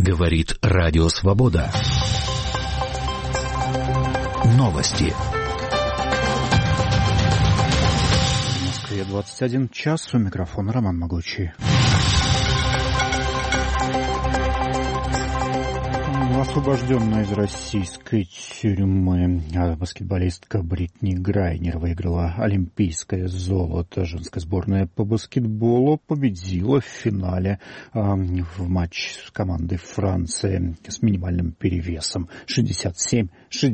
Говорит Радио Свобода. Новости. В Москве 21 час. У микрофона Роман Могучий. Освобожденная из российской тюрьмы баскетболистка Бритни Грайнер выиграла олимпийское золото. Женская сборная по баскетболу победила в финале в матче с командой Франции с минимальным перевесом 67-66.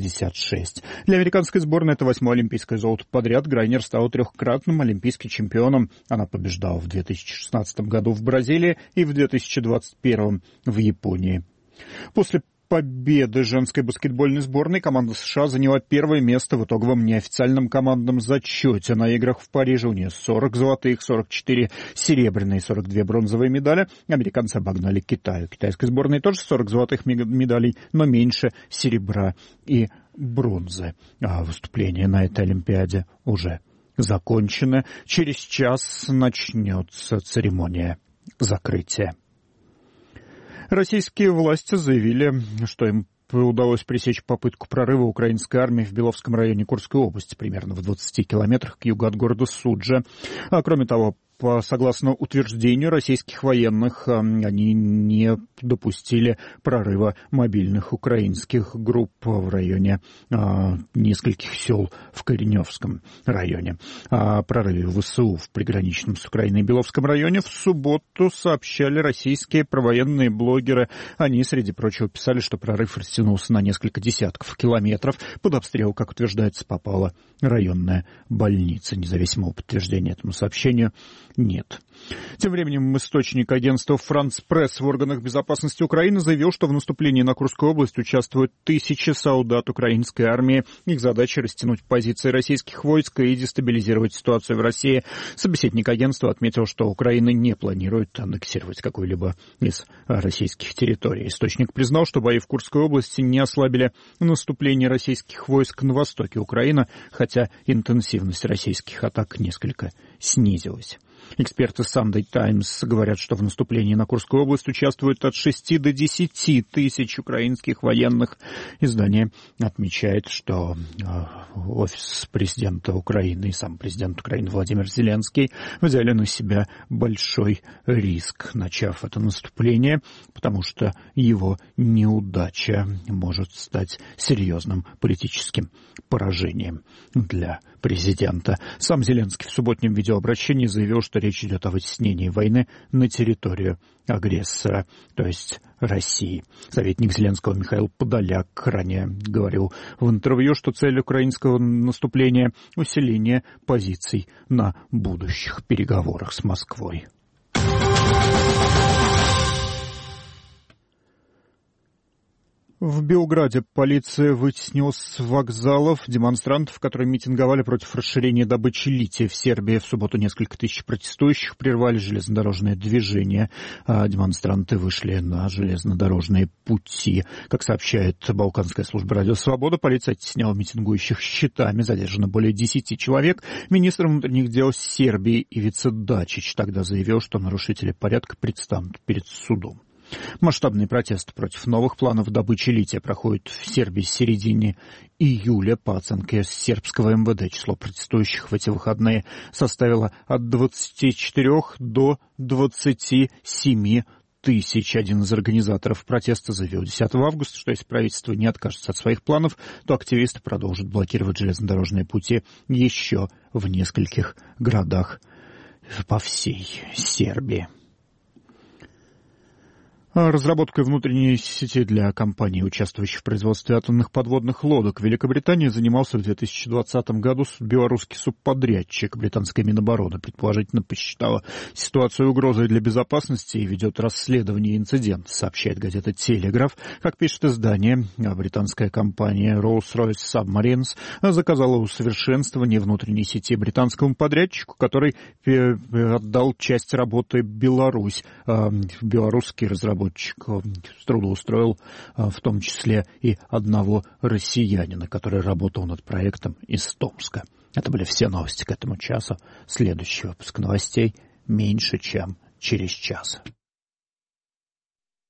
Для американской сборной это 8-е олимпийское золото подряд. Грайнер стала трехкратным олимпийским чемпионом. Она побеждала в 2016 году в Бразилии и в 2021 в Японии. После победы женской баскетбольной сборной команда США заняла первое место в итоговом неофициальном командном зачете. На играх в Париже у нее 40 золотых, 44 серебряные и 42 бронзовые медали. Американцы обогнали Китай. У китайской сборной тоже 40 золотых медалей, но меньше серебра и бронзы. А выступление на этой Олимпиаде уже закончено. Через час начнется церемония закрытия. Российские власти заявили, что им удалось пресечь попытку прорыва украинской армии в Беловском районе Курской области, примерно в 20 километрах к югу от города Суджа. Кроме того, согласно утверждению российских военных, они не допустили прорыва мобильных украинских групп в районе нескольких сел в Кореневском районе. О прорыве ВСУ в приграничном с Украиной Беловском районе в субботу сообщали российские провоенные блогеры. Они, среди прочего, писали, что прорыв растянулся на несколько десятков километров. Под обстрел, как утверждается, попала районная больница. Независимого подтверждения этому сообщению нет. Тем временем источник агентства «Франц Пресс» в органах безопасности Украины заявил, что в наступлении на Курскую область участвуют тысячи солдат украинской армии. Их задача — растянуть позиции российских войск и дестабилизировать ситуацию в России. Собеседник агентства отметил, что Украина не планирует аннексировать какую-либо из российских территорий. Источник признал, что бои в Курской области не ослабили наступление российских войск на востоке Украины, хотя интенсивность российских атак несколько снизилась. Эксперты Sunday Times говорят, что в наступлении на Курскую область участвуют от 6 до 10 тысяч украинских военных. Издание отмечает, что офис президента Украины и сам президент Украины Владимир Зеленский взяли на себя большой риск, начав это наступление, потому что его неудача может стать серьезным политическим поражением для президента. Сам Зеленский в субботнем видеообращении заявил, что речь идет о вытеснении войны на территорию агрессора, то есть России. Советник Зеленского Михаил Подоляк ранее говорил в интервью, что цель украинского наступления — усиление позиций на будущих переговорах с Москвой. В Белграде полиция вытеснила с вокзалов демонстрантов, которые митинговали против расширения добычи лития в Сербии. В субботу несколько тысяч протестующих прервали железнодорожное движение. Демонстранты вышли на железнодорожные пути. Как сообщает Балканская служба «Радио Свобода», полиция оттесняла митингующих щитами. Задержано более 10 человек. Министр внутренних дел Сербии Ивица Дачич тогда заявил, что нарушители порядка предстанут перед судом. Масштабные протесты против новых планов добычи лития проходят в Сербии с середины июля. По оценке сербского МВД, число протестующих в эти выходные составило от 24 до 27 тысяч. Один из организаторов протеста заявил 10 августа, что если правительство не откажется от своих планов, то активисты продолжат блокировать железнодорожные пути еще в нескольких городах по всей Сербии. Разработкой внутренней сети для компаний, участвующих в производстве атомных подводных лодок, в Великобритании занимался в 2020 году белорусский субподрядчик. Британская Минобороны предположительно посчитала ситуацию угрозой для безопасности и ведет расследование инцидента, сообщает газета «Телеграф». Как пишет издание, британская компания Rolls-Royce Submarines заказала усовершенствование внутренней сети британскому подрядчику, который отдал часть работы Беларусь. Белорусский разработчик трудоустроил в том числе и одного россиянина, который работал над проектом из Томска. Это были все новости к этому часу. Следующий выпуск новостей меньше чем через час.